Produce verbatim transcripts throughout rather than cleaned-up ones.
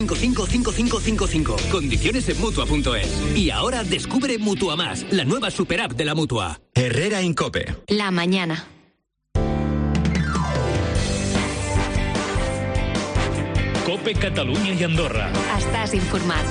cinco cinco cinco cinco cinco cinco. Condiciones en Mutua punto es. Y ahora descubre Mutua Más, la nueva super app de la Mutua. Herrera Incope. La mañana. Cope Catalunya i Andorra. Estàs informat.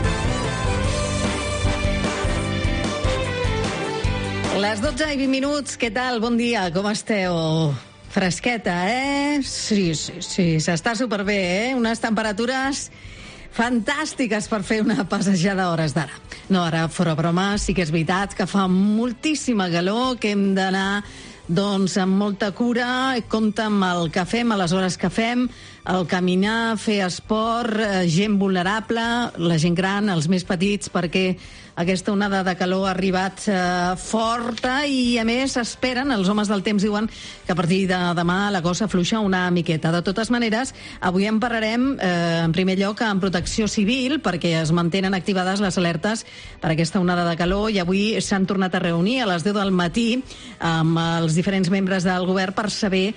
Les dotze i vint minuts, què tal? Bon dia, com esteu? Fresqueta, eh? Sí, sí, sí, s'està superbé, eh? Unes temperatures fantàstiques per fer una passejada a hores d'ara. No, ara, fora broma, sí que és veritat que fa moltíssima calor, que hem d'anar doncs amb molta cura, compte amb el que fem, a les hores que fem, el caminar, fer esport, gent vulnerable, la gent gran, els més petits, perquè aquesta onada de calor ha arribat eh, forta i, a més, esperen, els homes del temps diuen que a partir de demà la cosa afluixa una miqueta. De totes maneres, avui en parlarem, eh, en primer lloc, amb Protecció Civil, perquè es mantenen activades les alertes per aquesta onada de calor i avui s'han tornat a reunir a les deu del matí amb els diferents membres del govern per saber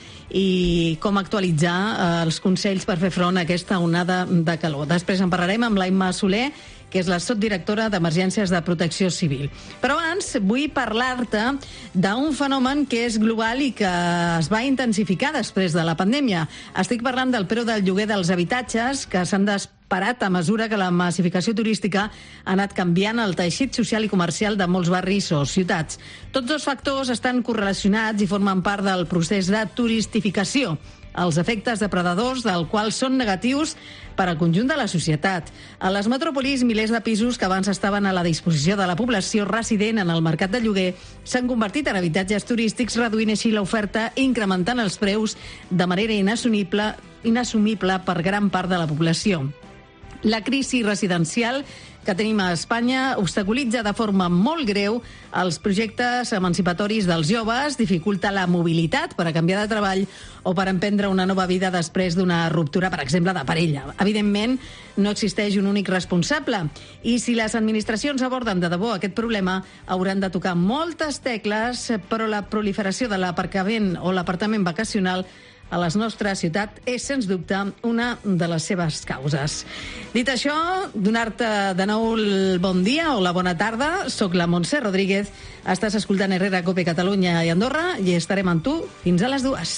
i com actualitzar eh, els consells per fer front a aquesta onada de calor. Després en parlarem amb l'Aima Soler, que és la sotdirectora d'Emergències de Protecció Civil. Però abans vull parlar-te d'un fenomen que és global i que es va intensificar després de la pandèmia. Estic parlant del preu del lloguer dels habitatges, que s'han disparat a mesura que la massificació turística ha anat canviant el teixit social i comercial de molts barris o ciutats. Tots dos factors estan correlacionats i formen part del procés de turistificació, els efectes depredadors del qual són negatius per al conjunt de la societat. A les metròpolis, milers de pisos que abans estaven a la disposició de la població resident en el mercat de lloguer s'han convertit en habitatges turístics, reduint així l'oferta i incrementant els preus de manera inassumible, inassumible per gran part de la població. La crisi residencial que tenim a Espanya obstaculitza de forma molt greu els projectes emancipatoris dels joves, dificulta la mobilitat per a canviar de treball o per emprendre una nova vida després d'una ruptura, per exemple, de parella. Evidentment, no existeix un únic responsable i si les administracions aborden de debò aquest problema, hauran de tocar moltes tecles, però la proliferació de l'aparcament o l'apartament vacacional a la nostra ciutat és, sens dubte, una de les seves causes. Dit això, donar-te de nou el bon dia o la bona tarda. Soc la Montse Rodríguez, estàs escoltant Herrera, Cope Catalunya i Andorra i estarem amb tu fins a les dues.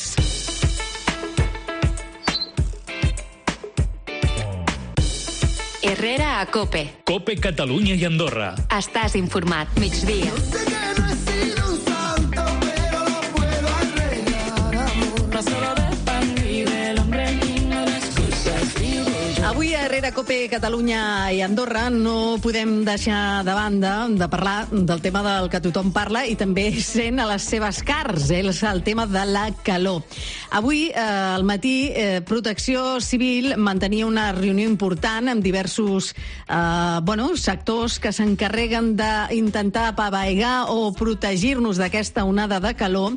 Herrera a Cope. Cope Catalunya i Andorra. Estàs informat. Migdia. Avui a Herrera, Cope Catalunya i Andorra no podem deixar de banda de parlar del tema del que tothom parla i també sent a les seves cars, eh? És el tema de la calor. Avui, eh, al matí, eh, Protecció Civil mantenia una reunió important amb diversos eh, bueno, sectors que s'encarreguen d'intentar apaivagar o protegir-nos d'aquesta onada de calor.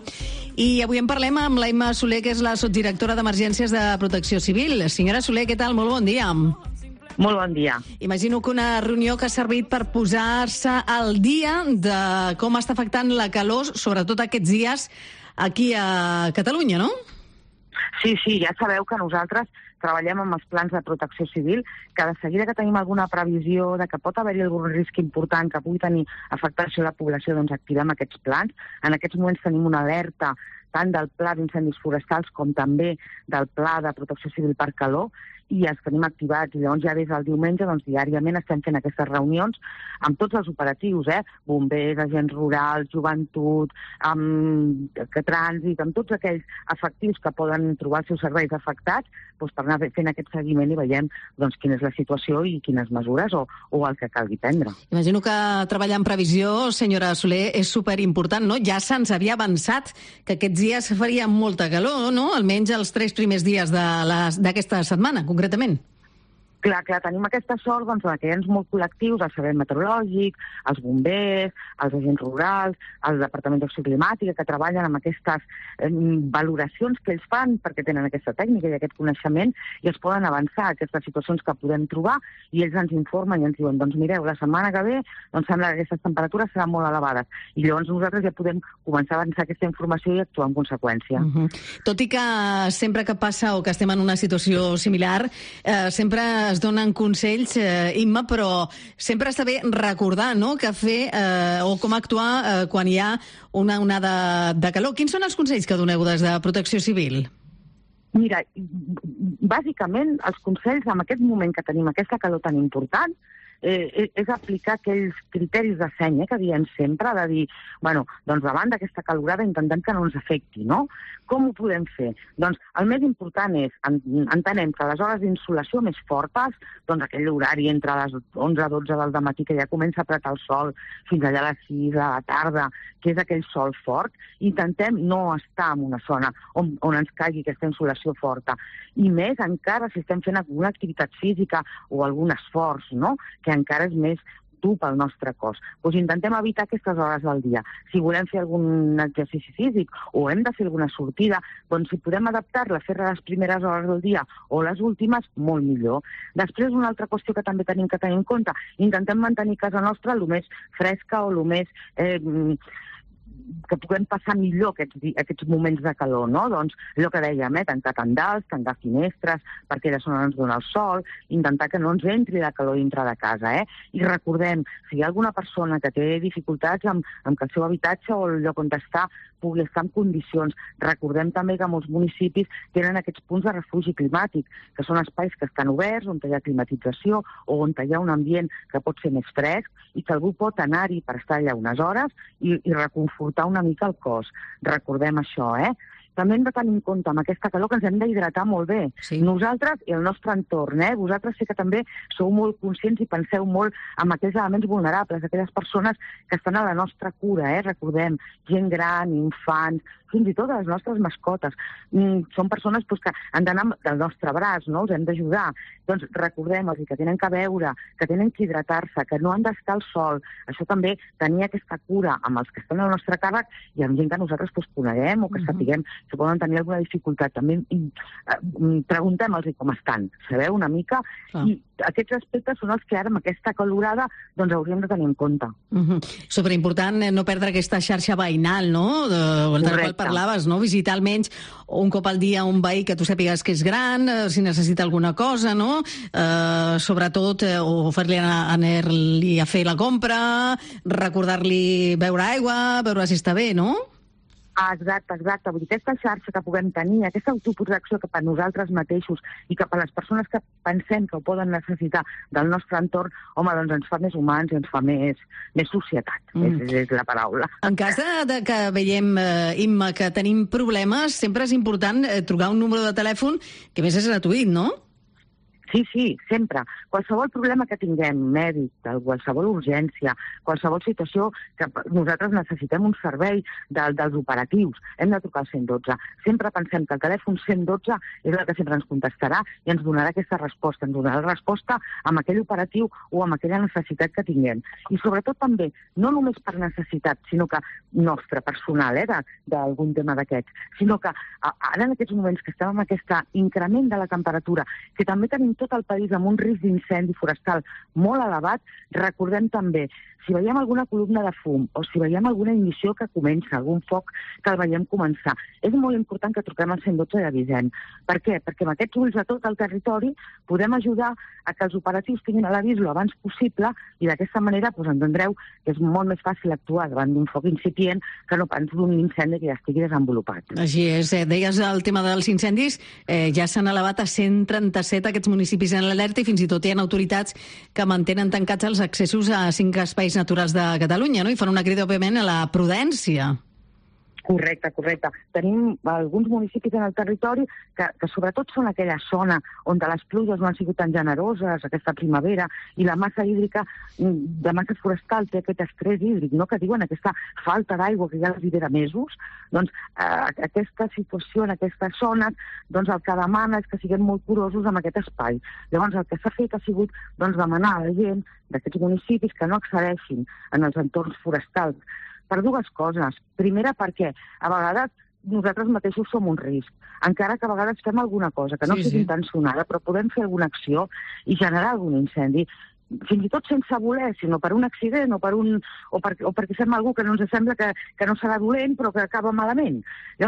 I avui en parlem amb l'Aima Soler, que és la sotdirectora d'Emergències de Protecció Civil. Senyora Soler, què tal? Molt bon dia. Molt bon dia. Imagino que una reunió que ha servit per posar-se al dia de com està afectant la calor, sobretot aquests dies, aquí a Catalunya, no? Sí, sí, ja sabeu que nosaltres treballem amb els plans de protecció civil, que de seguida que tenim alguna previsió de que pot haver-hi algun risc important que pugui tenir afectació a la població, doncs activem aquests plans. En aquests moments tenim una alerta tant del Pla d'Incendis Forestals com també del Pla de Protecció Civil per Calor, i els tenim activats, i llavors ja des del diumenge doncs, diàriament estem fent aquestes reunions amb tots els operatius, eh? bombers, agents rurals, joventut, amb que trànsit, amb tots aquells efectius que poden trobar els seus serveis afectats, doncs, per anar fent aquest seguiment i veiem doncs, quina és la situació i quines mesures o, o el que calgui prendre. Imagino que treballar en previsió, senyora Soler, és superimportant, no? Ja se'ns havia avançat que aquests dies faria molta calor, no? Almenys els tres primers dies d'aquesta setmana, concretament. Clar, clar, tenim aquesta sort doncs, que hi ha molts col·lectius, el Servei Meteorològic, els bombers, els agents rurals, el Departament d'Acció Climàtica, que treballen amb aquestes eh, valoracions que ells fan perquè tenen aquesta tècnica i aquest coneixement i es poden avançar a aquestes situacions que podem trobar i ells ens informen i ens diuen, doncs mireu, la setmana que ve doncs sembla que aquestes temperatures seran molt elevades i llavors nosaltres ja podem començar a avançar aquesta informació i actuar en conseqüència. Uh -huh. Tot i que sempre que passa o que estem en una situació similar, eh, sempre es es donen consells, eh, Imma, però sempre està bé recordar, no?, què fer eh, o com actuar eh, quan hi ha una onada de calor. Quins són els consells que doneu des de Protecció Civil? Mira, bàsicament els consells en aquest moment que tenim aquesta calor tan important eh, és aplicar aquells criteris de seny eh, que diem sempre, de dir, bueno, doncs davant d'aquesta calorada intentem que no ens afecti, no? Com ho podem fer? Doncs el més important és, entenem que les hores d'insolació més fortes, doncs aquell horari entre les onze a dotze del matí que ja comença a apretar el sol fins allà a les sis de la tarda, que és aquell sol fort, intentem no estar en una zona on, on ens caigui aquesta insolació forta. I més encara si estem fent alguna activitat física o algun esforç, no?, que encara és més dur pel nostre cos. Doncs intentem evitar aquestes hores del dia. Si volem fer algun exercici físic o hem de fer alguna sortida, doncs si podem adaptar-la a fer les primeres hores del dia o les últimes, molt millor. Després, una altra qüestió que també tenim que tenir en compte, intentem mantenir casa nostra el més fresca o el més... Eh, que puguem passar millor aquests, aquests moments de calor, no? Doncs allò que dèiem, eh? tancar tendals, tancar finestres, perquè allà on ens dona el sol, intentar que no ens entri la calor dintre de casa, eh? I recordem, si hi ha alguna persona que té dificultats amb, amb que el seu habitatge o el lloc on està pugui estar en condicions, recordem també que molts municipis tenen aquests punts de refugi climàtic, que són espais que estan oberts, on hi ha climatització o on hi ha un ambient que pot ser més fresc i que algú pot anar-hi per estar allà unes hores i, i reconfortar una mica el cos. Recordem això, eh? També hem de tenir en compte amb aquesta calor que ens hem d'hidratar molt bé. Sí. Nosaltres i el nostre entorn, eh? Vosaltres sé que també sou molt conscients i penseu molt en aquells elements vulnerables, aquelles persones que estan a la nostra cura, eh? Recordem, gent gran, infants, fins i tot les nostres mascotes. Mm, són persones pues, que han d'anar del nostre braç, no? Us hem d'ajudar. Doncs recordem-los que tenen que beure, que tenen que hidratar-se, que no han d'estar al sol. Això també, tenir aquesta cura amb els que estan al nostre càrrec i amb gent que nosaltres pues, coneguem o que uh-huh. sapiguem que poden tenir alguna dificultat. També eh, preguntem-los com estan, sabeu, una mica? Ah. I aquests aspectes són els que ara amb aquesta calorada doncs hauríem de tenir en compte. Uh-huh. Superimportant no perdre aquesta xarxa veïnal, no? De, de la qual parlaves, no? Visitar almenys un cop al dia un veí que tu sàpigues que és gran, eh, si necessita alguna cosa, no? Eh, sobretot, eh, o fer-li anar-li a fer la compra, recordar-li beure aigua, veure si està bé, no? Ah, exacte, exacte. Vull dir, aquesta xarxa que puguem tenir, aquesta autoprotecció cap a nosaltres mateixos i cap a les persones que pensem que ho poden necessitar del nostre entorn, home, doncs ens fa més humans i ens fa més, més societat, mm. és, és la paraula. En cas de, de que veiem, eh, Imma, que tenim problemes, sempre és important eh, trucar un número de telèfon que més és gratuït, no? Sí, sí, sempre. Qualsevol problema que tinguem, mèdic, qualsevol urgència, qualsevol situació que nosaltres necessitem un servei de, dels operatius, hem de trucar al cent i dotze. Sempre pensem que el telèfon cent i dotze és el que sempre ens contestarà i ens donarà aquesta resposta, ens donarà resposta amb aquell operatiu o amb aquella necessitat que tinguem. I sobretot també, no només per necessitat, sinó que nostra, personal, eh, d'algun tema d'aquests, sinó que ara en aquests moments que estem amb aquest increment de la temperatura, que també tenim tot el país amb un risc d'incendi forestal molt elevat, recordem també, si veiem alguna columna de fum o si veiem alguna ignició que comença, algun foc que el veiem començar, és molt important que truquem al cent i dotze i avisem. Per què? Perquè amb aquests ulls a tot el territori podem ajudar a que els operatius tinguin a l'avís lo abans possible i d'aquesta manera doncs, entendreu que és molt més fàcil actuar davant d'un foc incipient que no pas d'un incendi que ja estigui desenvolupat. Així és. Eh, deies el tema dels incendis, eh, ja s'han elevat a cent trenta-set aquests municipis en l'alerta i fins i tot hi ha autoritats que mantenen tancats els accessos a cinc espais naturals de Catalunya, no? I fan una crida, òbviament, a la prudència. Correcte, correcte. Tenim alguns municipis en el territori que, que sobretot són aquella zona on les pluges no han sigut tan generoses aquesta primavera i la massa hídrica de massa forestal té aquest estrès hídric, no? Que diuen aquesta falta d'aigua que ja els hi ve de mesos. Doncs eh, aquesta situació en aquestes zones doncs el que demana és que siguem molt curosos amb aquest espai. Llavors el que s'ha fet ha sigut doncs, demanar a la gent d'aquests municipis que no accedeixin en els entorns forestals per dues coses. Primera, perquè a vegades nosaltres mateixos som un risc, encara que a vegades fem alguna cosa que no sí, sigui sí. intencionada, però podem fer alguna acció i generar algun incendi, fins i tot sense voler, sinó per un accident o, per un, o, per, o perquè fem alguna que no ens sembla que, que no serà dolent però que acaba malament. Llavors,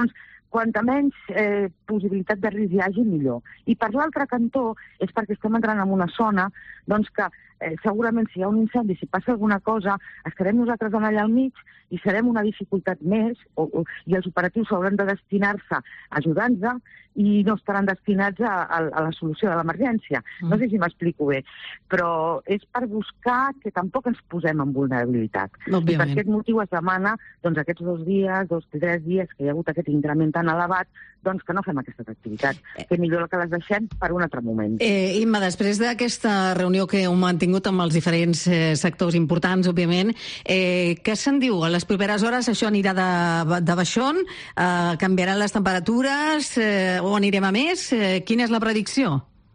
quanta menys eh, possibilitat de risc hi hagi, millor. I per l'altre cantó és perquè estem entrant en una zona doncs, que eh, segurament si hi ha un incendi, si passa alguna cosa, estarem nosaltres allà al mig i serem una dificultat més, o, o, i els operatius hauran de destinar-se ajudant-nos i no estaran destinats a, a, a la solució de l'emergència. Mm. No sé si m'explico bé, però és per buscar que tampoc ens posem en vulnerabilitat. Òbviament. I per aquest motiu es demana doncs, aquests dos dies, dos o tres dies que hi ha hagut aquest increment tan elevat, doncs que no fem aquestes activitats, que millor que les deixem per un altre moment. Eh, Imma, després d'aquesta reunió que heu mantingut amb els diferents eh, sectors importants, òbviament, eh, què se'n diu? A les properes hores això anirà de, de baixón? Eh, canviaran les temperatures? Eh, o anirem a més? Eh, quina és la predicció?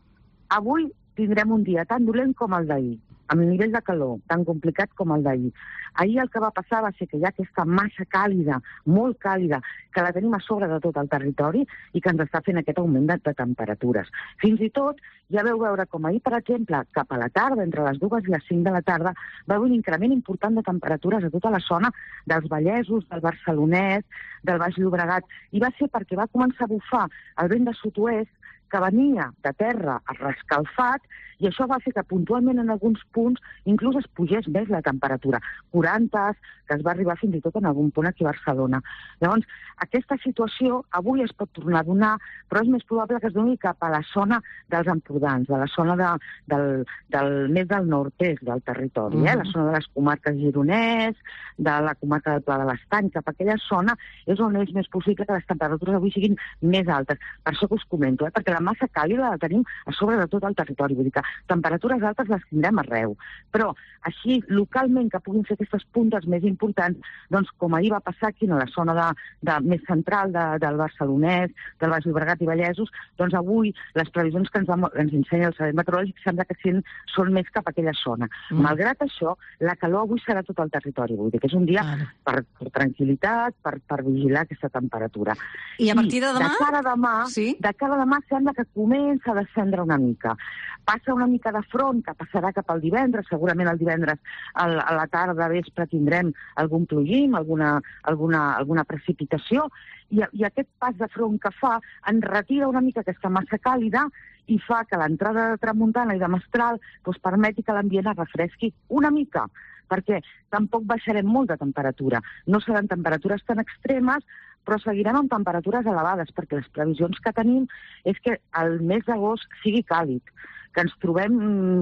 Avui tindrem un dia tan dolent com el d'ahir, amb nivell de calor tan complicat com el d'ahir. Ahir el que va passar va ser que hi ha aquesta massa càlida, molt càlida, que la tenim a sobre de tot el territori i que ens està fent aquest augment de, de temperatures. Fins i tot, ja veu veure com ahir, per exemple, cap a la tarda, entre les dues i les cinc de la tarda, va haver un increment important de temperatures a tota la zona dels Vallesos, del Barcelonès, del Baix Llobregat, i va ser perquè va començar a bufar el vent de sud-oest que venia de terra rescalfat, i això va fer que puntualment en alguns punts inclús es pugés més la temperatura, quaranta, que es va arribar fins i tot en algun punt aquí a Barcelona. Llavors, aquesta situació avui es pot tornar a donar, però és més probable que es doni cap a la zona dels Empordans, de la zona de, del, del, més del nord-est del territori, mm. eh? La zona de les comarques gironès, de la comarca del Pla de l'Estany, cap a aquella zona és on és més possible que les temperatures avui siguin més altes. Per això que us comento, eh? Perquè la massa càlida la tenim a sobre de tot el territori, vull dir que temperatures altes les tindrem arreu. Però així, localment, que puguin ser aquestes puntes més importants, doncs com ahir va passar aquí a la zona de, de, més central de, del Barcelonès, del Baix Llobregat i Vallesos, doncs avui les previsions que ens, va, ens ensenya el Servei Meteorològic sembla que són, són més cap a aquella zona. Mm. Malgrat això, la calor avui serà tot el territori, vull dir que és un dia ah. per, per tranquil·litat, per, per vigilar aquesta temperatura. I a partir de demà? De cara a demà, sí? de cara a demà sembla que comença a descendre una mica. Passa una mica de front, que passarà cap al divendres, segurament el divendres a la tarda, vespre, tindrem algun plogim, alguna, alguna, alguna precipitació, i, i aquest pas de front que fa en retira una mica aquesta massa càlida i fa que l'entrada de tramuntana i de mestral doncs, permeti que l'ambient es refresqui una mica, perquè tampoc baixarem molt de temperatura. No seran temperatures tan extremes, però seguirem amb temperatures elevades, perquè les previsions que tenim és que el mes d'agost sigui càlid, que ens trobem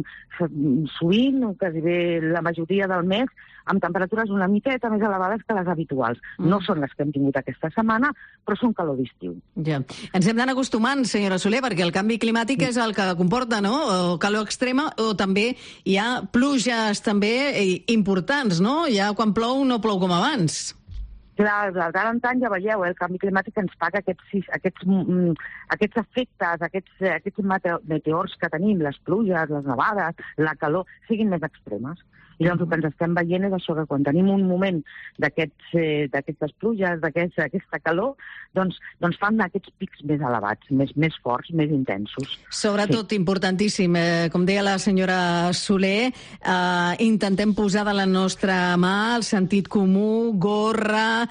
sovint, o quasi bé la majoria del mes, amb temperatures una miqueta més elevades que les habituals. Mm. No són les que hem tingut aquesta setmana, però són calor d'estiu. Ja. Ens hem d'anar acostumant, senyora Soler, perquè el canvi climàtic mm. és el que comporta, no?, o calor extrema, o també hi ha pluges també importants, no? Ja quan plou no plou com abans. Clar, de tant en tant ja veieu, eh, el canvi climàtic ens fa que aquests, aquests, mm, aquests efectes, aquests, aquests meteors que tenim, les pluges, les nevades, la calor, siguin més extremes. I doncs el que ens estem veient és això, que quan tenim un moment d'aquestes eh, pluges, d'aquesta calor, doncs, doncs fan aquests pics més elevats, més, més forts, més intensos. Sobretot, sí. Importantíssim, eh, com deia la senyora Soler, eh, intentem posar de la nostra mà el sentit comú, gorra,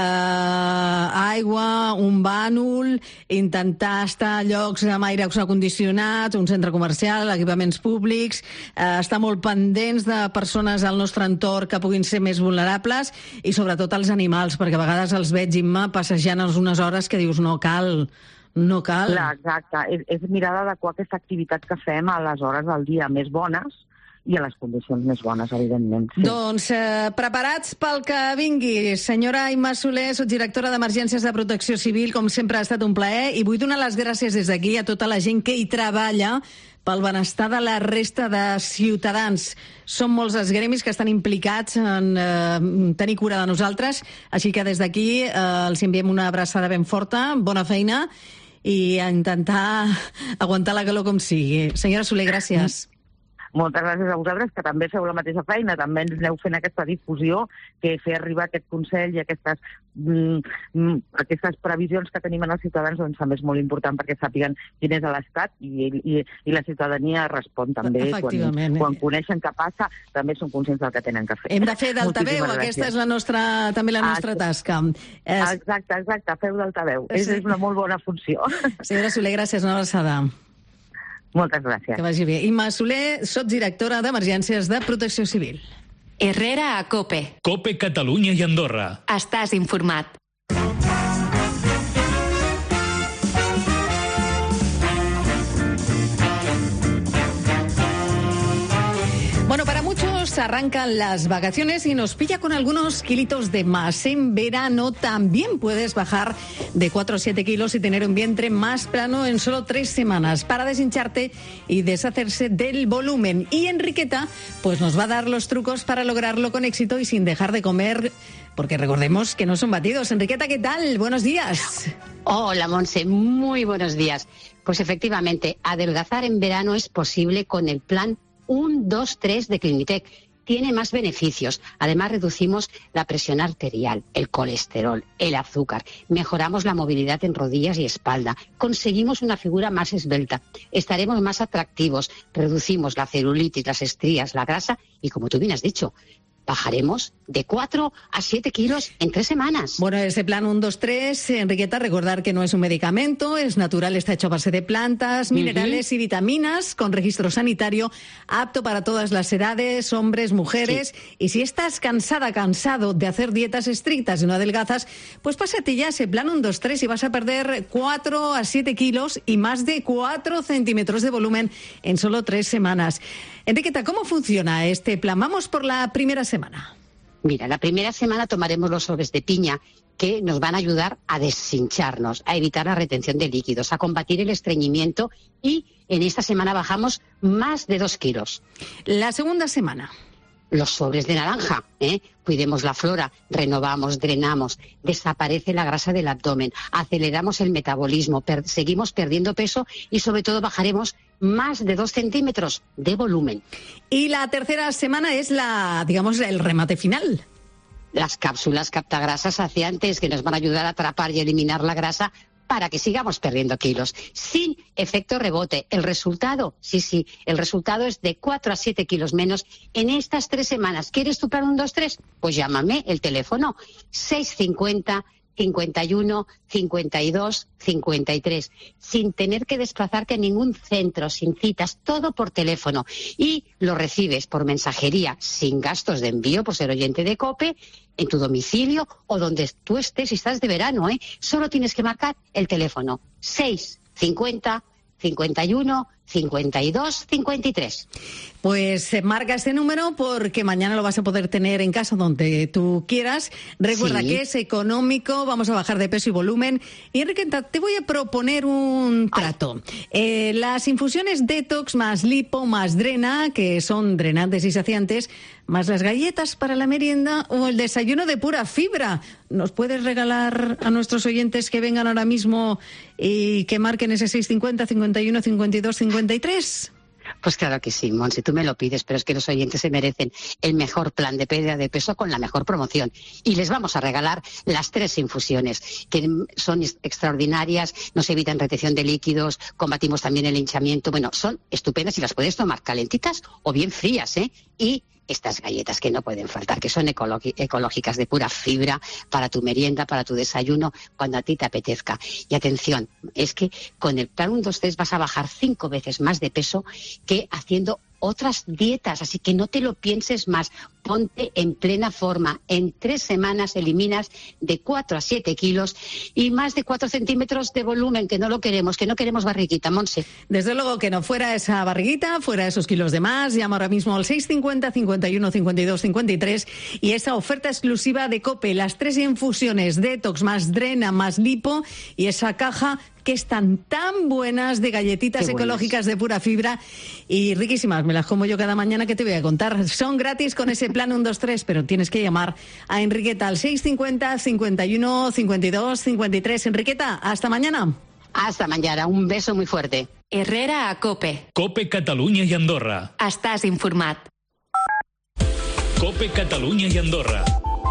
eh, aigua, un bànol, intentar estar a llocs amb aire acondicionat, un centre comercial, equipaments públics, eh, estar molt pendents de persones al nostre entorn que puguin ser més vulnerables i sobretot els animals, perquè a vegades els veig, Imma, passejant unes hores que dius no cal, no cal. Clar, exacte. És, és mirar d'adequar aquesta activitat que fem a les hores del dia més bones i a les condicions més bones, evidentment. Sí. Doncs eh, preparats pel que vingui. Senyora Imma Soler, subdirectora d'Emergències de Protecció Civil, com sempre ha estat un plaer, i vull donar les gràcies des d'aquí a tota la gent que hi treballa pel benestar de la resta de ciutadans. Són molts els gremis que estan implicats en eh, tenir cura de nosaltres, així que des d'aquí eh, els enviem una abraçada ben forta, bona feina, i a intentar aguantar la calor com sigui. Senyora Soler, gràcies. Moltes gràcies a vosaltres, que també feu la mateixa feina, també ens aneu fent aquesta difusió, que fer arribar aquest consell i aquestes, mm, aquestes previsions que tenim en els ciutadans doncs, també és molt important perquè sàpiguen quin és l'estat i, i, i la ciutadania respon també. Quan, quan coneixen què passa, també són conscients del que tenen que fer. Hem de fer d'altaveu, aquesta és la nostra, també la nostra ah, tasca. Exacte, exacte, feu d'altaveu. Sí. És, és una molt bona funció. Senyora Soler, gràcies, una abraçada. Moltes gràcies. Que vagi bé. Imma Soler, sotsdirectora d'Emergències de Protecció Civil. Herrera a COPE. COPE Catalunya i Andorra. Estàs informat. Bueno, para muchos arrancan las vacaciones y nos pilla con algunos kilitos de más. En verano también puedes bajar de cuatro a siete kilos y tener un vientre más plano en solo tres semanas para deshincharte y deshacerse del volumen. Y Enriqueta pues nos va a dar los trucos para lograrlo con éxito y sin dejar de comer, porque recordemos que no son batidos. Enriqueta, ¿qué tal? Buenos días. Hola, Monse, muy buenos días. Pues efectivamente, adelgazar en verano es posible con el plan uno, dos, tres de Clinitec. Tiene más beneficios. Además, reducimos la presión arterial, el colesterol, el azúcar. Mejoramos la movilidad en rodillas y espalda. Conseguimos una figura más esbelta. Estaremos más atractivos. Reducimos la celulitis, las estrías, la grasa y, como tú bien has dicho, bajaremos de cuatro a siete kilos en tres semanas. Bueno, ese plan uno, dos, tres, Enriqueta, recordar que no es un medicamento, es natural, está hecho a base de plantas, minerales uh-huh. y vitaminas, con registro sanitario, apto para todas las edades, hombres, mujeres. Sí. Y si estás cansada, cansado de hacer dietas estrictas y no adelgazas, pues pásate ya ese plan uno, dos, tres y vas a perder cuatro a siete kilos y más de cuatro centímetros de volumen en solo tres semanas. Enriqueta, ¿cómo funciona este plan? Vamos por la primera semana. Mira, la primera semana tomaremos los sobres de piña que nos van a ayudar a deshincharnos, a evitar la retención de líquidos, a combatir el estreñimiento y en esta semana bajamos más de dos kilos. La segunda semana. Los sobres de naranja, ¿eh? Cuidemos la flora, renovamos, drenamos, desaparece la grasa del abdomen, aceleramos el metabolismo, per- seguimos perdiendo peso y sobre todo bajaremos más de dos centímetros de volumen. Y la tercera semana es la, digamos, el remate final. Las cápsulas captagrasas saciantes que nos van a ayudar a atrapar y eliminar la grasa para que sigamos perdiendo kilos, sin efecto rebote. El resultado, sí, sí, el resultado es de cuatro a siete kilos menos en estas tres semanas. ¿Quieres tu plan uno, dos, tres? Pues llámame, el teléfono seis cincuenta, cincuenta y uno, cincuenta y dos, cincuenta y tres, sin tener que desplazarte a ningún centro, sin citas, todo por teléfono. Y lo recibes por mensajería, sin gastos de envío, por ser oyente de COPE, en tu domicilio o donde tú estés si estás de verano, ¿eh? Solo tienes que marcar el teléfono seis cincuenta, cincuenta y uno, cincuenta y dos, cincuenta y tres. Pues eh, marca este número porque mañana lo vas a poder tener en casa donde tú quieras. Recuerda sí. que es económico, vamos a bajar de peso y volumen. Y Enriqueta, te voy a proponer un trato. Eh, las infusiones Detox más Lipo más Drena, que son drenantes y saciantes, más las galletas para la merienda o el desayuno de pura fibra. ¿Nos puedes regalar a nuestros oyentes que vengan ahora mismo y que marquen ese seis cincuenta, cincuenta y uno, cincuenta y dos, cincuenta y tres? Pues claro que sí, Monse, tú me lo pides, pero es que los oyentes se merecen el mejor plan de pérdida de peso con la mejor promoción. Y les vamos a regalar las tres infusiones, que son extraordinarias, nos evitan retención de líquidos, combatimos también el hinchamiento. Bueno, son estupendas y las puedes tomar calentitas o bien frías, ¿eh? Y estas galletas que no pueden faltar, que son ecológicas de pura fibra para tu merienda, para tu desayuno, cuando a ti te apetezca. Y atención, es que con el plan uno, dos, tres vas a bajar cinco veces más de peso que haciendo otras dietas, así que no te lo pienses más. Ponte en plena forma. En tres semanas eliminas de cuatro a siete kilos y más de cuatro centímetros de volumen, que no lo queremos, que no queremos barriguita, Monse. Desde luego que no, fuera esa barriguita, fuera esos kilos de más. Llama ahora mismo al seis cincuenta, cincuenta y uno, cincuenta y dos, cincuenta y tres y esa oferta exclusiva de COPE, las tres infusiones Detox más Drena más Lipo y esa caja que están tan buenas de galletitas ecológicas de pura fibra y riquísimas. Me las como yo cada mañana, que te voy a contar. Son gratis con ese plan uno, dos, tres, pero tienes que llamar a Enriqueta al seis cincuenta, cincuenta y uno, cincuenta y dos, cincuenta y tres. Enriqueta, hasta mañana. Hasta mañana. Un beso muy fuerte. Herrera a COPE. COPE Catalunya i Andorra. Estàs informat. COPE Catalunya i Andorra.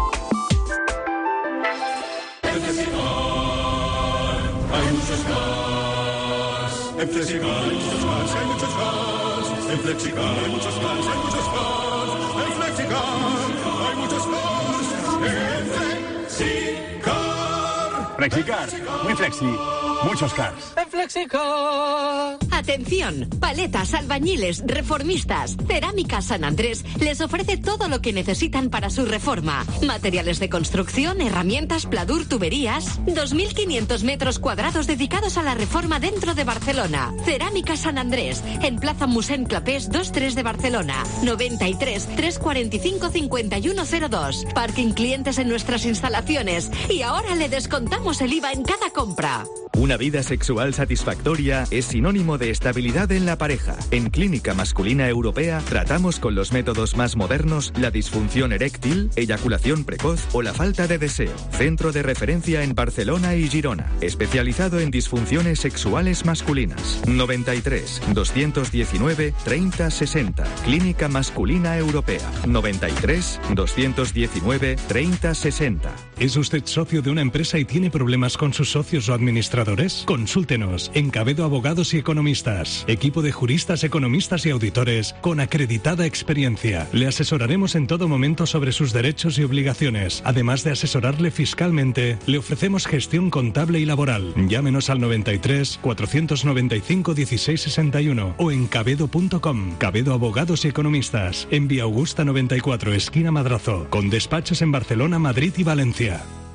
Hay muchos más. En Flexicar hay muchos más, hay muchos más. En Flexicar hay muchos más, hay muchos más. En Flexicar hay muchos más. En Flexicar. Flexicar, muy flexi, muchos cars. En Flexicar. Atención, paletas, albañiles, reformistas. Cerámica San Andrés les ofrece todo lo que necesitan para su reforma. Materiales de construcción, herramientas, pladur, tuberías. dos mil quinientos metros cuadrados dedicados a la reforma dentro de Barcelona. Cerámica San Andrés, en Plaza Mossèn Clapés dos tres de Barcelona. noventa y tres, trescientos cuarenta y cinco, cincuenta y uno cero dos. Parking clientes en nuestras instalaciones. Y ahora le descontamos el I V A en cada compra. Una vida sexual satisfactoria es sinónimo de estabilidad en la pareja. En Clínica Masculina Europea tratamos con los métodos más modernos la disfunción eréctil, eyaculación precoz o la falta de deseo. Centro de referencia en Barcelona y Girona. Especializado en disfunciones sexuales masculinas. noventa y tres, doscientos diecinueve, treinta sesenta. Clínica Masculina Europea. noventa y tres, doscientos diecinueve, treinta sesenta. ¿Es usted socio de una empresa y tiene problemas con sus socios o administradores? Consúltenos en Cabedo Abogados y Economistas. Equipo de juristas, economistas y auditores con acreditada experiencia. Le asesoraremos en todo momento sobre sus derechos y obligaciones. Además de asesorarle fiscalmente, le ofrecemos gestión contable y laboral. Llámenos al noventa y tres, cuatrocientos noventa y cinco, dieciséis sesenta y uno o en cabedo punto com. Cabedo Abogados y Economistas. En Vía Augusta noventa y cuatro, esquina Madrazo. Con despachos en Barcelona, Madrid y Valencia.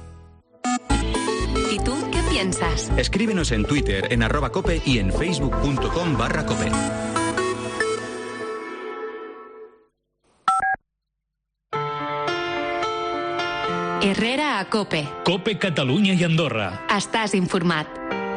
¿Y tú qué piensas? Escríbenos en Twitter, en arroba cope y en facebook punto com barra cope. Herrera a COPE. COPE Catalunya i Andorra. Estàs informat.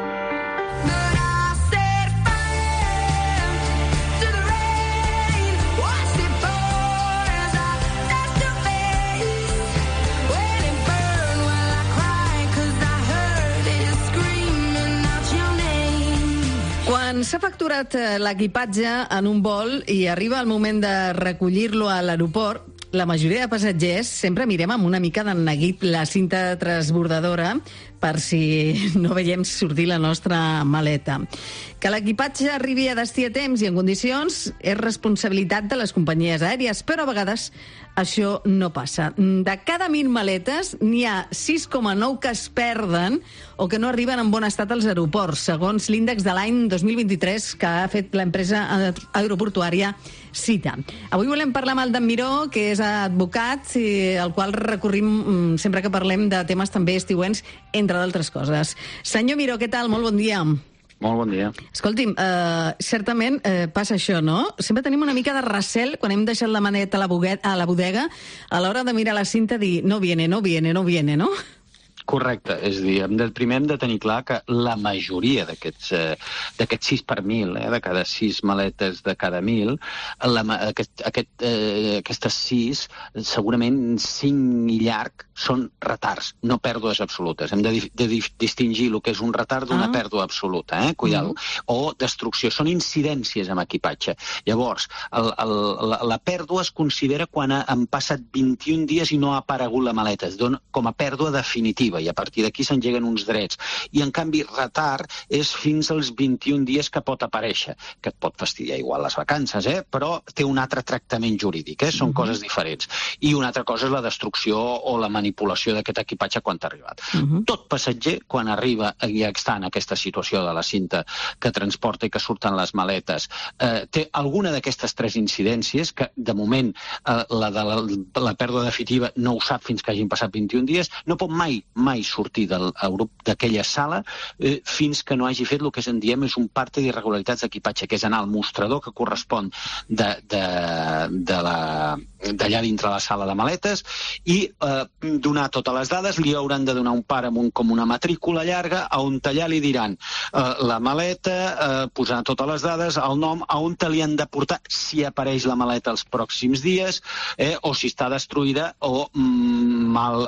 Quan s'ha facturat l'equipatge en un vol i arriba el moment de recollir-lo a l'aeroport, la majoria de passatgers sempre mirem amb una mica d'enneguit la cinta transbordadora per si no veiem sortir la nostra maleta. Que l'equipatge arribi a destí a temps i en condicions és responsabilitat de les companyies aèries, però a vegades això no passa. De cada mil maletes n'hi ha sis coma nou que es perden o que no arriben en bon estat als aeroports, segons l'índex de l'any dos mil vint-i-tres que ha fet l'empresa aeroportuària Cita. Avui volem parlar amb el Dan Miró, que és advocat, al qual recorrim sempre que parlem de temes també estiuents, entre d'altres coses. Senyor Miró, què tal? Molt bon dia. Molt bon dia. Escolti'm, eh, certament eh, passa això, no? Sempre tenim una mica de recel quan hem deixat la maneta a la, boguet, a la bodega a l'hora de mirar la cinta i dir no viene, no viene, no viene, no? Correcte, és a dir, hem de, primer hem de tenir clar que la majoria d'aquests eh, d'aquests sis per mil, eh, de cada sis maletes de cada mil, la, aquest, aquest, eh, aquestes sis, segurament cinc i llarg, són retards, no pèrdues absolutes. Hem de, de distingir el que és un retard d'una ah. pèrdua absoluta, eh? Cuidado. Mm. O destrucció, són incidències amb equipatge. Llavors, el, el, la, la pèrdua es considera quan han passat vint-i-un dies i no ha aparegut la maleta, es dona com a pèrdua definitiva, i a partir d'aquí s'engeguen uns drets. I, en canvi, retard és fins als vint-i-un dies que pot aparèixer, que et pot fastidiar igual les vacances, eh? Però té un altre tractament jurídic, eh? Són uh-huh. coses diferents. I una altra cosa és la destrucció o la manipulació d'aquest equipatge quan t'ha arribat. Uh-huh. Tot passatger, quan arriba i està en aquesta situació de la cinta que transporta i que surten les maletes, eh, té alguna d'aquestes tres incidències que, de moment, eh, la de la, la pèrdua definitiva no ho sap fins que hagin passat vint-i-un dies, no pot mai mai sortir del grup d'aquella sala eh, fins que no hagi fet el que en diem és un parte d'irregularitats d'equipatge, que és anar al mostrador que correspon de, de, de la d'allà dintre la sala de maletes, i eh, donar totes les dades. Li hauran de donar un pare amb un, com una matrícula llarga, a on allà li diran eh, la maleta, eh, posar totes les dades, el nom, a on te li han de portar, si apareix la maleta els pròxims dies, eh, o si està destruïda o mm, mal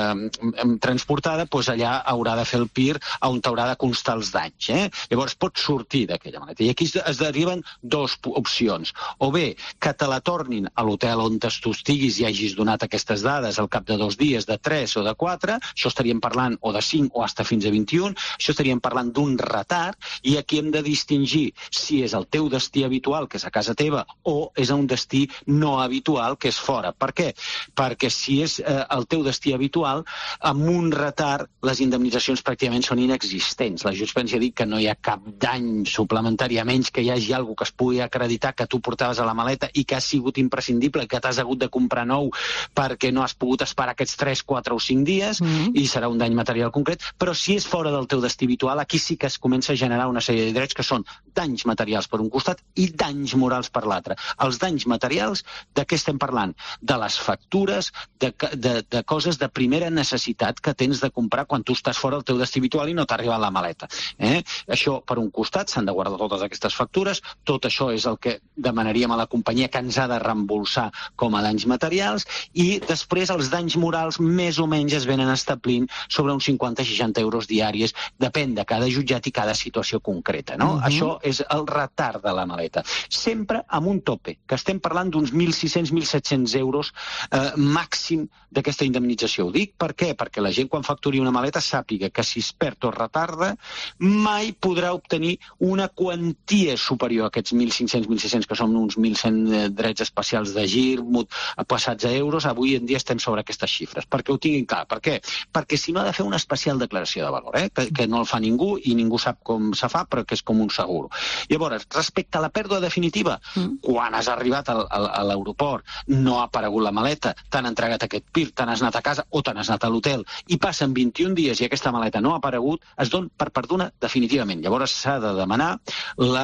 eh, transportada, doncs allà haurà de fer el P I R, on t'haurà de constar els danys. Eh? Llavors pot sortir d'aquella maleta. I aquí es deriven dues opcions. O bé que te la tornin a l'hotel on tu estiguis i hagis donat aquestes dades al cap de dos dies, de tres o de quatre, això estaríem parlant o de cinc o hasta fins a vint-i-un, això estaríem parlant d'un retard, i aquí hem de distingir si és el teu destí habitual, que és a casa teva, o és un destí no habitual, que és fora. Per què? Perquè si és eh, el teu destí habitual, amb un retard les indemnitzacions pràcticament són inexistents. La Juspensia ha dit que no hi ha cap dany suplementari, a menys que hi hagi alguna que es pugui acreditar que tu portaves a la maleta i que ha sigut imprescindible, que t'has hagut de comprar nou perquè no has pogut esperar aquests tres, quatre o cinc dies, mm-hmm. i serà un dany material concret. Però si és fora del teu destí habitual, aquí sí que es comença a generar una sèrie de drets que són danys materials per un costat i danys morals per l'altre. Els danys materials, de què estem parlant? De les factures, de, de, de coses de primera necessitat que tens de comprar quan tu estàs fora del teu destí habitual i no t'ha arribat la maleta. Eh? Això, per un costat, s'han de guardar totes aquestes factures. Tot això és el que demanaríem a la companyia que ens ha de reembolsar com a danys materials, i després els danys morals més o menys es venen establint sobre uns cinquanta a seixanta euros diaris, depèn de cada jutjat i cada situació concreta. No? Uh-huh. Això és el retard de la maleta. Sempre amb un tope, que estem parlant d'uns mil sis-cents a mil set-cents euros eh, màxim d'aquesta indemnització. Ho dic per què? Perquè la gent quan facturi una maleta sàpiga que si es perd o retarda mai podrà obtenir una quantia superior a aquests mil cinc-cents a mil sis-cents, que són uns mil cent drets especials de gir passats a euros. Avui en dia estem sobre aquestes xifres, perquè ho tinguin clar. Per què? Perquè si no ha de fer una especial declaració de valor, eh? que, que no el fa ningú i ningú sap com se fa, però que és com un seguro. Llavors, respecte a la pèrdua definitiva, mm. quan has arribat al, al, a l'aeroport, no ha aparegut la maleta, t'han entregat aquest P I R, te n'has anat a casa o te n'has anat a l'hotel, i passen vint-i-un dies i aquesta maleta no ha aparegut, es don per perdona definitivament. Llavors s'ha de demanar la,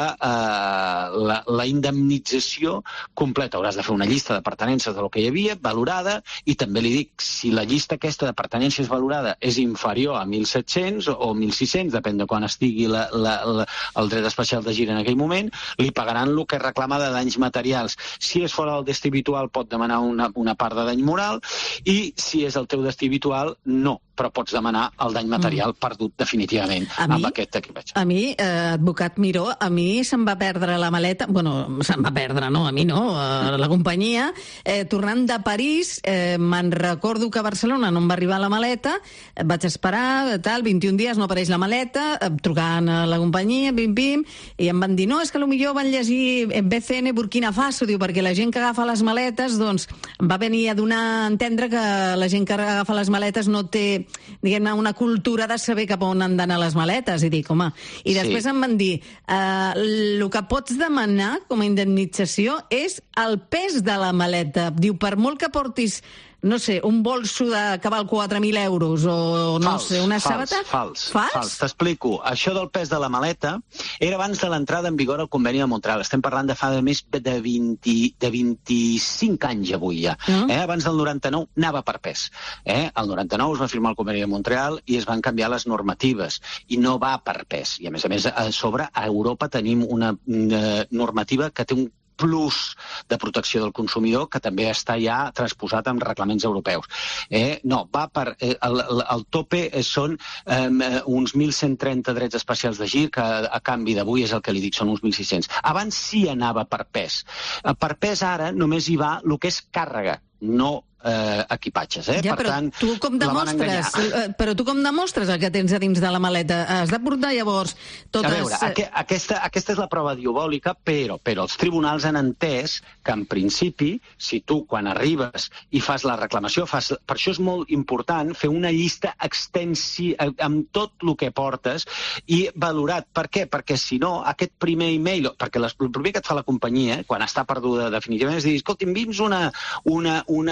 eh, la, la indemnització completa. Hauràs de fer una llista de pertinences de lo que hi havia, valorada, i també li dic, si la llista aquesta de pertinences valorada és inferior a mil set-cents o mil sis-cents, depèn de quan estigui la, la, la, el dret especial de gir en aquell moment, li pagaran el que reclama de danys materials. Si és fora del destí habitual, pot demanar una, una part de dany moral, i si és el teu destí habitual, no, però pots demanar el dany material mm. perdut definitivament a amb mi, aquest equipatge. A mi, eh, advocat Miró, a mi se'm va perdre la maleta, bueno, se'm va perdre, no, a mi no, a la companyia, eh, tornant de París, eh, me'n recordo que a Barcelona no em va arribar la maleta, vaig esperar, tal, vint-i-un dies no apareix la maleta, trucant a la companyia, pim-pim, i em van dir, no, és que potser van llegir B C N Burkina Faso, diu, perquè la gent que agafa les maletes, doncs, va venir a donar a entendre que la gent que agafa les maletes no té, diguem-ne, una cultura de saber cap on han d'anar les maletes, i dic, home, i després sí. em van dir, eh, el que pots demanar com a indemnització és el pes de la maleta. Diu, per molt que portis, no sé, un bolso de, que val quatre mil euros o, no fals, sé, una fals, sabata... Fals, fals, fals. T'explico. Això del pes de la maleta era abans de l'entrada en vigor al conveni de Montreal. Estem parlant de fa de més de, vint, de vint-i-cinc anys avui ja. Mm. Eh? Abans del noranta-nou anava per pes. Eh? El noranta-nou es va firmar el conveni de Montreal i es van canviar les normatives i no va per pes. I a més a més, a sobre, a Europa tenim una, una normativa que té un plus de protecció del consumidor que també està ja transposat amb reglaments europeus. Eh, no, va per... Eh, el, el, el tope són eh, uns mil cent trenta drets especials de gir, que a, a canvi d'avui és el que li dic, són uns mil sis-cents. Abans sí anava per pes. Per pes ara només hi va el que és càrrega, no eh, equipatges. Eh? Ja, per però tant, tu com demostres, però tu com demostres el que tens a dins de la maleta? Has de portar llavors totes... A veure, aqu aquesta, aquesta és la prova diabòlica, però, però els tribunals han entès que en principi, si tu quan arribes i fas la reclamació, fas, per això és molt important fer una llista extensi amb tot el que portes i valorat. Per què? Perquè si no, aquest primer email, perquè les, el primer que et fa la companyia, quan està perduda definitivament, és dir, escolta, envia'ns una, una, una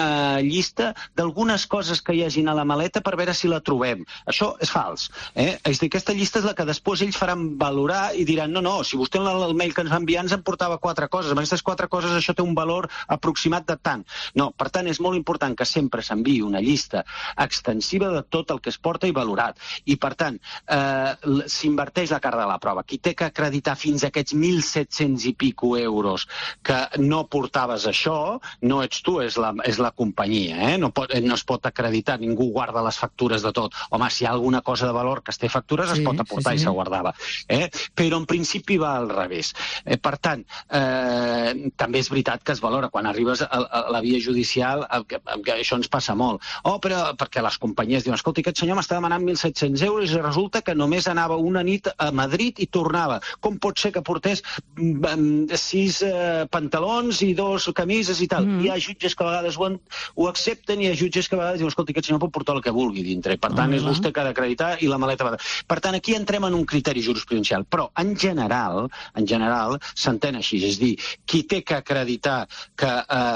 llista d'algunes coses que hi hagin a la maleta per veure si la trobem. Això és fals. Eh? És dir, aquesta llista és la que després ells faran valorar i diran no, no, si vostè en el mail que ens va enviar ens en portava quatre coses, amb aquestes quatre coses això té un valor aproximat de tant. No, per tant, és molt important que sempre s'enviï una llista extensiva de tot el que es porta i valorat. I, per tant, eh, s'inverteix la carn de la prova. Qui té que acreditar fins a aquests mil set-cents i pico euros que no portaves això, no ets tu, és la, és la companyia. Eh? No, pot, no es pot acreditar, ningú guarda les factures de tot. Home, si hi ha alguna cosa de valor que es té factures, sí, es pot aportar sí, sí. i se guardava. Eh? Però en principi va al revés. Eh, per tant, eh, també és veritat que es valora. Quan arribes a, a la via judicial, que, que això ens passa molt. Oh, però perquè les companyies diuen, escolta, aquest senyor m'està demanant mil set-cents euros i resulta que només anava una nit a Madrid i tornava. Com pot ser que portés um, sis uh, pantalons i dos camises i tal? Mm. Hi ha jutges que a vegades ho, ho accepten i hi ha jutges que a vegades diuen, escolta, aquest senyor pot portar el que vulgui dintre. Per tant, mm. és vostè que ha d'acreditar i la maleta va... Per tant, aquí entrem en un criteri jurisprudencial. Però, en general, en general, s'entén així. És dir, qui té que acreditar que,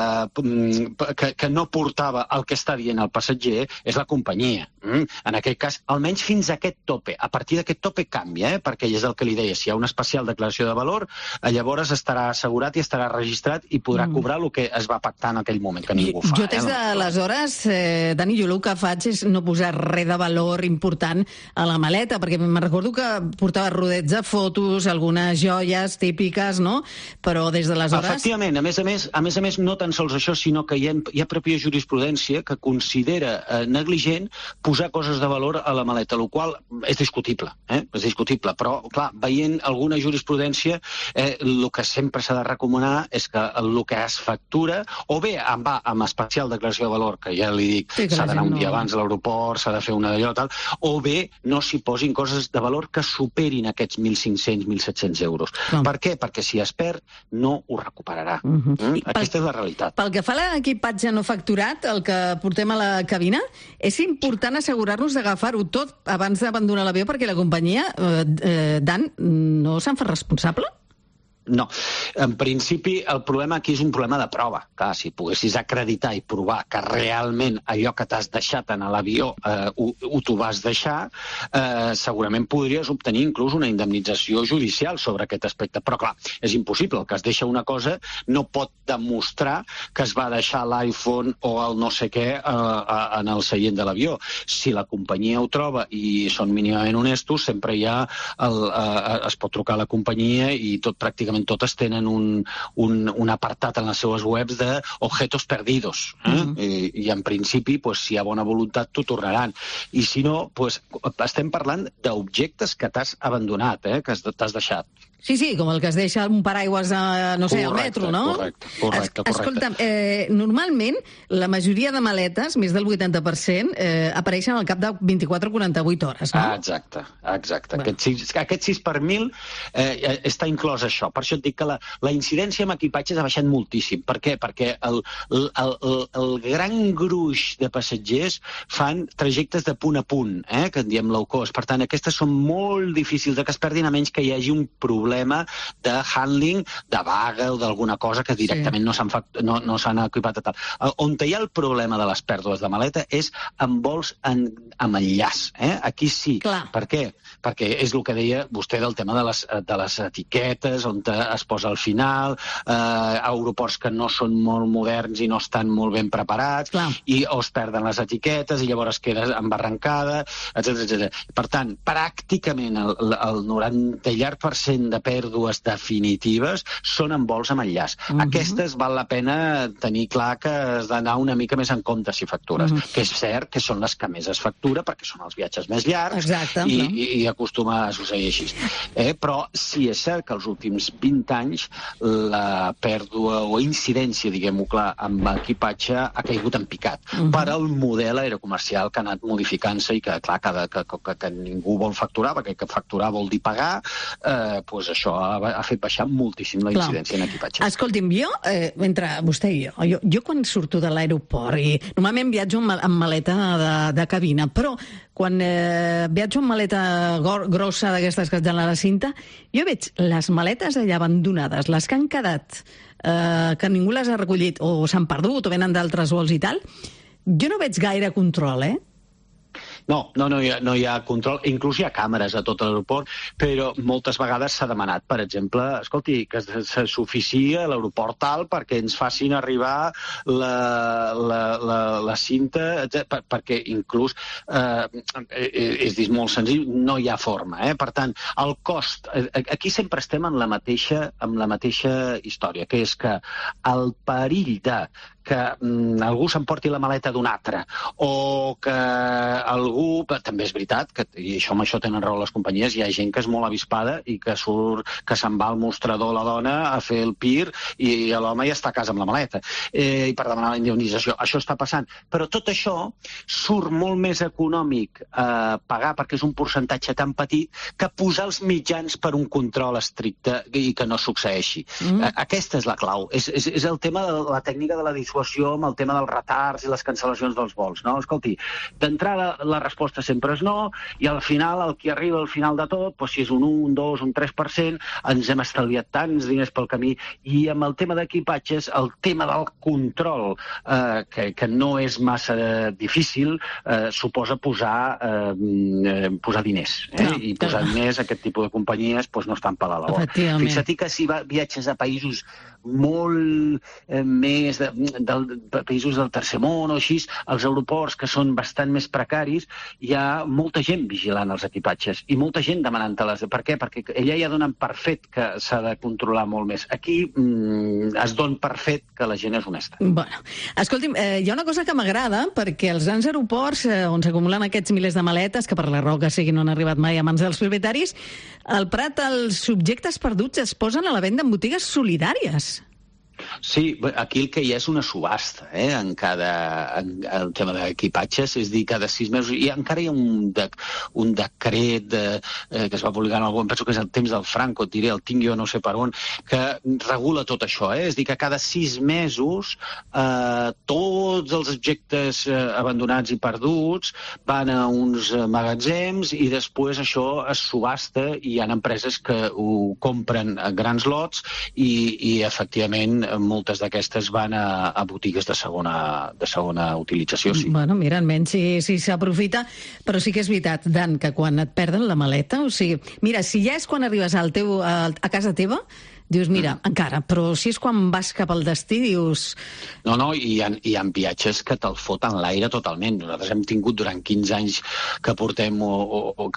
eh, que, que no portava el que està dient el passatger és la companyia. Mm? En aquest cas, almenys fins a aquest tope. A partir d'aquest tope canvia, eh? Perquè és el que li deia, si hi ha una especial declaració de valor, llavors estarà assegurat i estarà registrat i podrà mm. cobrar el que es va pactar en aquell moment, que ningú fa. Jo des eh? d'aleshores, eh, Dani, jo el que faig és no posar res de valor important a la maleta, perquè me'n recordo que portava rodets de fotos, algunes joies típiques, no? Però des d'aleshores... Efectivament, a més a més, a més a més, no tan sols això, sinó que hi ha, hi ha pròpia jurisprudència que considera eh, negligent posar coses de valor a la maleta, el qual és discutible, eh? És discutible, però, clar, veient alguna jurisprudència, eh, el que sempre s'ha de recomanar és que el que es factura, o bé en va amb especial declaració de valor, que ja li dic, sí, s'ha d'anar un dia no... abans a l'aeroport, s'ha de fer una d'allò, tal, o bé no s'hi posin coses de valor que superin aquests mil cinc-cents, mil set-cents euros. Com? Per què? Perquè si es perd, no ho recuperarà. Uh -huh. mm? Aquesta pel, és la realitat. Pel que fa a l'equipatge no facturat, el que portem a la cabina, és important assegurar-nos d'agafar-ho tot abans d'abandonar l'avió perquè la companyia, eh, eh, Dan, no se'n fa responsable? No. En principi, el problema aquí és un problema de prova. Clar, si poguessis acreditar i provar que realment allò que t'has deixat en l'avió eh, ho, ho t'ho vas deixar, eh, segurament podries obtenir inclús una indemnització judicial sobre aquest aspecte. Però, clar, és impossible. El que es deixa una cosa no pot demostrar que es va deixar l'iPhone o el no sé què eh, en el seient de l'avió. Si la companyia ho troba i són mínimament honestos, sempre hi ha el, eh, es pot trucar a la companyia i tot pràcticament totes tenen un, un, un apartat en les seues webs de objetos perdidos. Eh? Uh-huh. I, I en principi, pues, si hi ha bona voluntat, t'ho tornaran. I si no, pues, estem parlant d'objectes que t'has abandonat, eh? Que t'has deixat. Sí, sí, com el que es deixa un paraigües, a, no sé, correcte, al metro, no? Correcte, correcte, correcte. Escolta'm, eh, normalment la majoria de maletes, més del vuitanta per cent, eh, apareixen al cap de vint-i-quatre a quaranta-vuit hores, no? Ah, exacte, exacte. Bueno. Aquest, sis, aquest sis per mil eh, està inclòs això. Per això et dic que la, la incidència amb equipatges ha baixat moltíssim. Per què? Perquè el, el, el, el gran gruix de passatgers fan trajectes de punt a punt, eh, que en diem low cost. Per tant, aquestes són molt difícils de que es perdin a menys que hi hagi un problema de handling, de vaga o d'alguna cosa que directament sí. no s'han no, no s'han equipat a tal. On hi ha el problema de les pèrdues de maleta és en vols en, amb enllaç. Eh? Aquí sí. Clar. Per què? Perquè és el que deia vostè del tema de les, de les etiquetes, on es posa al final, eh, aeroports que no són molt moderns i no estan molt ben preparats, Clar. i o es perden les etiquetes i llavors queda embarrancada, etcètera, etcètera. Per tant, pràcticament el, el noranta llarg per cent de pèrdues definitives són en vols amb enllaç. Uh-huh. Aquestes val la pena tenir clar que has d'anar una mica més en compte si factures, uh-huh. que és cert que són les que més es factura perquè són els viatges més llargs. Exacte, i, no? i, i acostuma a succeir així. Eh? Però sí és cert que els últims vint anys la pèrdua o incidència, diguem-ho clar, amb equipatge ha caigut en picat uh-huh. per al model aerocomercial que ha anat modificant-se i que, clar, que, que, que, que ningú vol facturar, perquè que facturar vol dir pagar, eh, doncs això ha, ha fet baixar moltíssim la incidència Clar. en equipatge. Escolti'm, jo, eh, entre vostè i jo, jo, jo quan surto de l'aeroport, i normalment viatjo amb, amb maleta de, de cabina, però quan eh, viatjo amb maleta grossa d'aquestes que et dan a la cinta, jo veig les maletes allà abandonades, les que han quedat, eh, que ningú les ha recollit, o s'han perdut, o venen d'altres vols i tal, jo no veig gaire control, eh? No, no, no hi, ha, no hi ha control. Inclús hi ha càmeres a tot l'aeroport, però moltes vegades s'ha demanat, per exemple, escolti, que s'oficiï a l'aeroport tal perquè ens facin arribar la, la, la, la cinta, per, perquè inclús, eh, és dir, molt senzill, no hi ha forma. Eh? Per tant, el cost... Aquí sempre estem en la mateixa, en la mateixa història, que és que el perill de que mm, algú s'emporti la maleta d'un altre, o que algú... També és veritat, que, i això amb això tenen raó les companyies, hi ha gent que és molt avispada i que surt, que se'n va al mostrador la dona a fer el pir i l'home ja està a casa amb la maleta, eh, i per demanar la indemnització. Això està passant. Però tot això surt molt més econòmic eh, pagar, perquè és un percentatge tan petit, que posar els mitjans per un control estricte i que no succeeixi. Mm. Aquesta és la clau. És, és, és el tema de la tècnica de la dissuasió amb el tema dels retards i les cancel·lacions dels vols, no? Escolti, d'entrada la resposta sempre és no, i al final, el que arriba al final de tot, doncs si és un un, un dos, un tres per cent, ens hem estalviat tants diners pel camí, i amb el tema d'equipatges, el tema del control, eh, que, que no és massa difícil, eh, suposa posar, eh, posar diners. Eh? No, I posar no. diners a aquest tipus de companyies doncs no estan per la labor. Fixa't que si va, viatges a països molt eh, més de, de, de països del tercer món o així, els aeroports que són bastant més precaris, hi ha molta gent vigilant els equipatges i molta gent demanant-te-les. Per què? Perquè ella ja donen per fet que s'ha de controlar molt més. Aquí mm, es don per fet que la gent és honesta. Bueno, escolti'm, eh, hi ha una cosa que m'agrada, perquè els grans aeroports eh, on s'acumulen aquests milers de maletes, que per la raó que sigui no han arribat mai a mans dels propietaris, al Prat els subjectes perduts es posen a la venda en botigues solidàries. Sí, aquí el que hi ha és una subhasta, eh, en cada en, en el tema d'equipatges, és dir, cada sis mesos, i encara hi ha un, de, un decret de, eh, que es va publicar en algun, penso que és el temps del Franco, et diré, el tinc jo no sé per on, que regula tot això, eh, és dir, que cada sis mesos eh, tots els objectes eh, abandonats i perduts van a uns magatzems i després això es subhasta i hi ha empreses que ho compren a grans lots i, i efectivament moltes d'aquestes van a, a botigues de segona, de segona utilització, sí. Bueno, mira, almenys si, si s'aprofita, però sí que és veritat, Dan, que quan et perden la maleta, o sigui, mira, si ja és quan arribes al teu, a, a casa teva, dius, mira, mm. encara, però si és quan vas cap al destí, dius... No, no, hi ha, hi ha viatges que te'l foten l'aire totalment. Nosaltres hem tingut durant quinze anys que portem o, o, o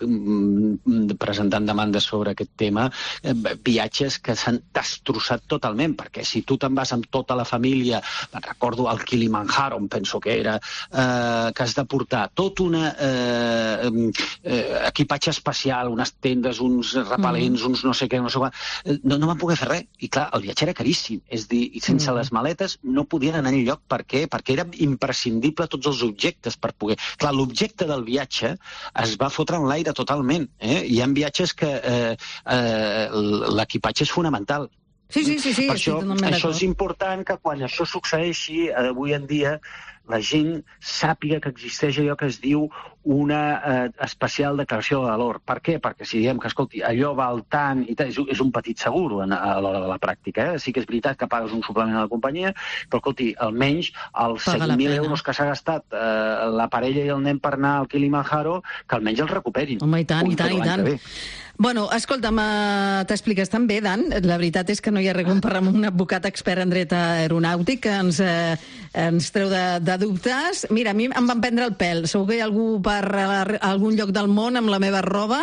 presentant demandes sobre aquest tema, eh, viatges que s'han destrossat totalment, perquè si tu te'n vas amb tota la família, recordo el Kilimanjaro, em penso que era, eh, que has de portar tot un eh, eh, equipatge especial, unes tendes, uns repel·lents, mm. uns no sé què, no sé què, no, no van poder fer res. I clar, el viatge era caríssim. És dir, i sense mm. les maletes no podien anar enlloc. Per què? Perquè era imprescindible tots els objectes per poder... Clar, l'objecte del viatge es va fotre en l'aire totalment. Eh? Hi ha viatges que eh, eh, l'equipatge és fonamental. Sí, sí, sí, sí. Per això, això és important que quan això succeeixi, avui en dia, la gent sàpiga que existeix allò que es diu una eh, especial declaració de valor. Per què? Perquè si diem que, escolti, allò val tant i tant, és, és un petit segur en, a l'hora de la pràctica. Eh? Sí que és veritat que pagues un suplement a la companyia, però, escolti, almenys els set mil euros que s'ha gastat eh, la parella i el nen per anar al Kilimanjaro, que almenys els recuperin. Home, i tant, i tant, i tant. Bueno, escolta'm, t'expliques tan bé, Dan. La veritat és que no hi ha res com parlar amb un advocat expert en dret aeronàutic que ens, eh, ens treu de, de dubtes. Mira, a mi em van prendre el pèl. Segur que hi ha algú per algun lloc del món amb la meva roba.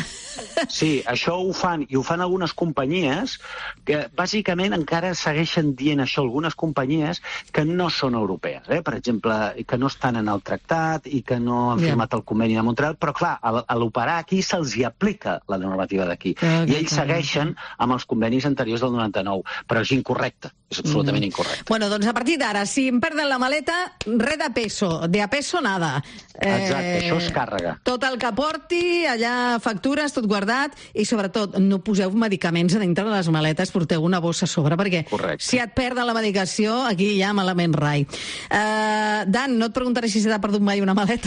Sí, això ho fan, i ho fan algunes companyies que bàsicament encara segueixen dient això, algunes companyies que no són europees, eh? Per exemple, que no estan en el tractat i que no han yeah. firmat el conveni de Montreal, però clar, a l'operar aquí se'ls hi aplica la normativa d'aquí. Ah, I ells segueixen amb els convenis anteriors del noranta-nou, però és incorrecte, és absolutament incorrecte. Bueno, doncs a partir d'ara, si em perden la maleta, res de peso, de a peso nada. Exacte, eh, això és càrrega. Tot el que porti, allà factures, tot guardat, i sobretot no poseu medicaments a dintre de les maletes, porteu una bossa a sobre, perquè correcte. Si et perden la medicació, aquí hi ha malament rai. Uh, Dan, no et preguntaré si s'ha perdut mai una maleta.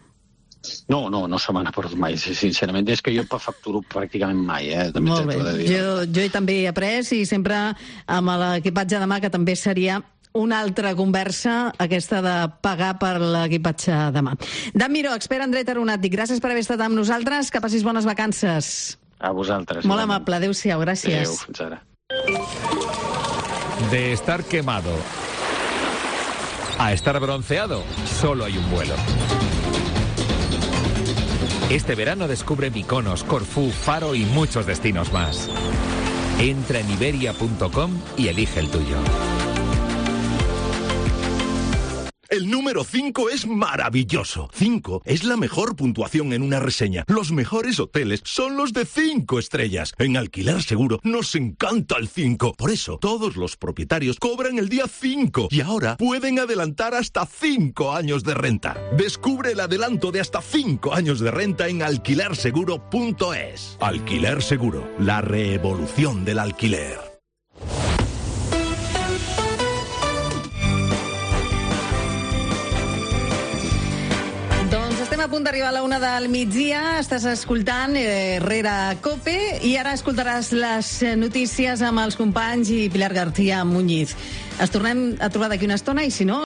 No, no, no se m'ha perdut mai, sincerament. És que jo facturo pràcticament mai, eh? També molt bé. Jo, jo també he après i sempre amb l'equipatge de mà, que també seria una altra conversa, aquesta de pagar per l'equipatge demà. Dan Miró, expert en dret aeronàutic, gràcies per haver estat amb nosaltres. Que passis bones vacances. A vosaltres. Molt amable, adéu-siau, gràcies. Adéu, fins ara. De estar quemado a estar bronceado, solo hay un vuelo. Este verano descubre Mykonos, Corfú, Faro y muchos destinos más. Entra en iberia punto com y elige el tuyo. El número cinco es maravilloso. cinco es la mejor puntuación en una reseña. Los mejores hoteles son los de cinco estrellas. En Alquiler Seguro nos encanta el cinco. Por eso, todos los propietarios cobran el día cinco y ahora pueden adelantar hasta cinco años de renta. Descubre el adelanto de hasta cinco años de renta en alquiler seguro punto es. Alquiler Seguro, la revolución del alquiler. Estem a punt d'arribar a la una del migdia, estàs escoltant eh, Herrera Cope i ara escoltaràs les notícies amb els companys i Pilar García Muñiz. Es tornem a trobar d'aquí una estona i si no...